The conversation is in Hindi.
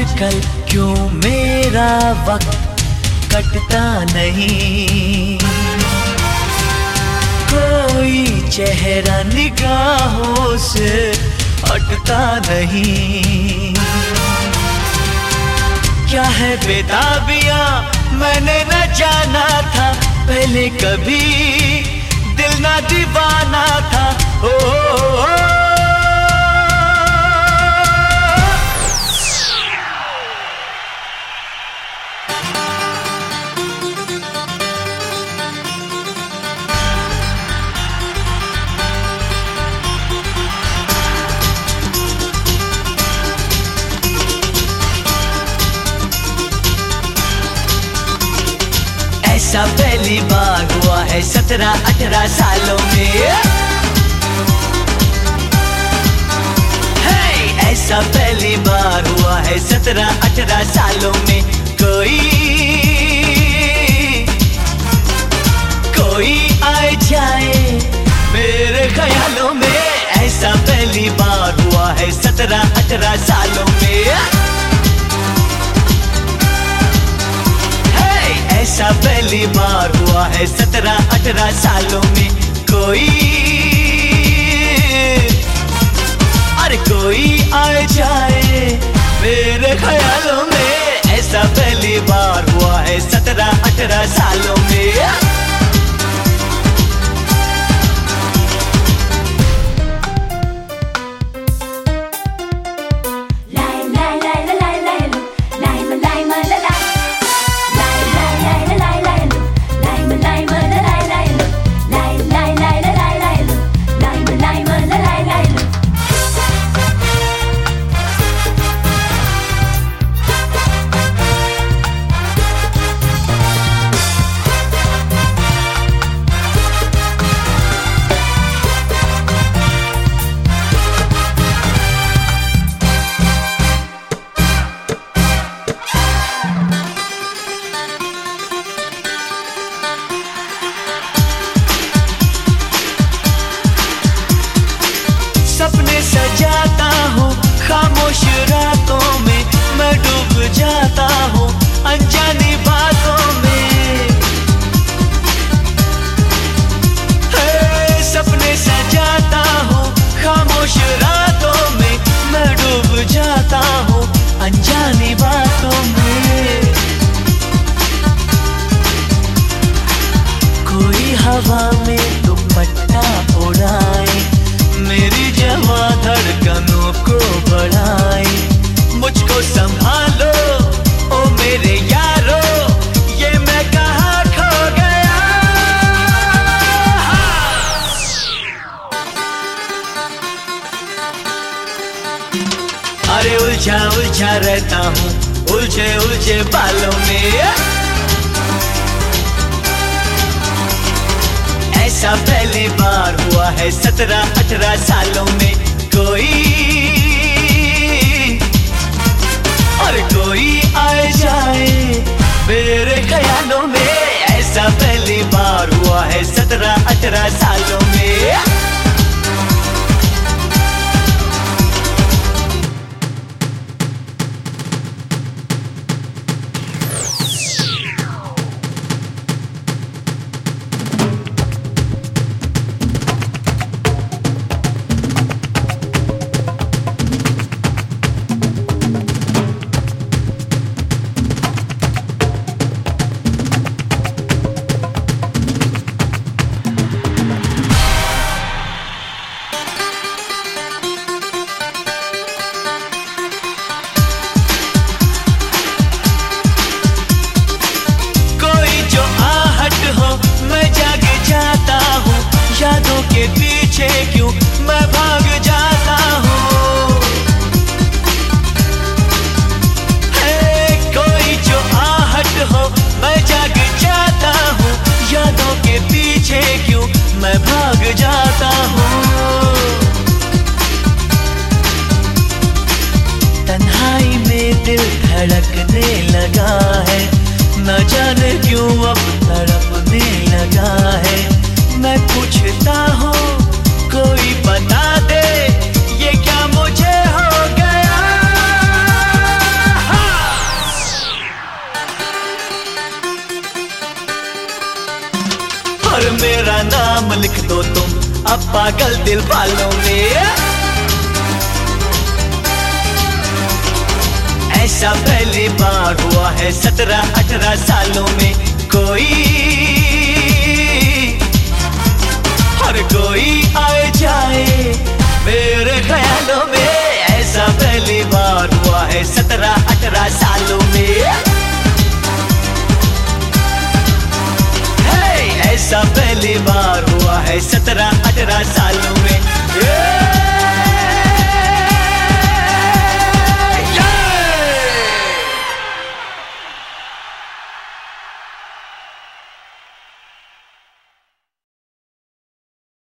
आजकल क्यों मेरा वक्त कटता नहीं, कोई चेहरा निगाहों से हटता नहीं। क्या है बेताबियां मैंने न जाना था, पहले कभी दिल ना दीवाना था। ओ ऐसा पहली बार हुआ है 17-18 सालों में। ऐसा पहली बार हुआ है 17-18 सालों में। कोई आए जाए मेरे ख्यालों में। ऐसा पहली बार हुआ है 17-18 सालों में। ऐसा पहली बार हुआ है 17-18 सालों में। कोई आए जाए मेरे ख्यालों में। ऐसा पहली बार हुआ है 17-18 सालों में। सपने सजाता हूँ खामोश रातों में, मैं डूब जाता हूँ अनजानी बातों में। सपने सजाता हूँ खामोश रातों में, मैं डूब जाता हूँ अनजानी बातों में। कोई हवा में दुपट्टा उड़ाए, मेरी जवां धड़कनों को बढ़ाए। मुझको संभालो ओ मेरे यारो, ये मैं कहाँ खो गया। अरे उलझा उलझा रहता हूँ उलझे उलझे बालों में। ऐसा पहली बार हुआ है 17-18 सालों में। कोई आए जाए मेरे ख्यालों में। ऐसा पहली बार हुआ है 17-18 सालों में। यादों के पीछे क्यों मैं भाग जाता हूँ। कोई जो आहट हो मैं जाग जाता हूँ। यादों के पीछे क्यों मैं भाग जाता हूँ। तन्हाई में दिल धड़कने लगा है, न जाने क्यों अब तड़पने लगा है। मैं पूछता हूँ कोई मेरा नाम लिख दो तुम अब पागल दिल वालों में। ऐसा पहली बार हुआ है 17-18 सालों में। हर कोई आए जाए मेरे ख्यालों में। ऐसा पहली बार हुआ है 17-18 सालों में। ऐसा पहली बार हुआ है 17-18 सालों में।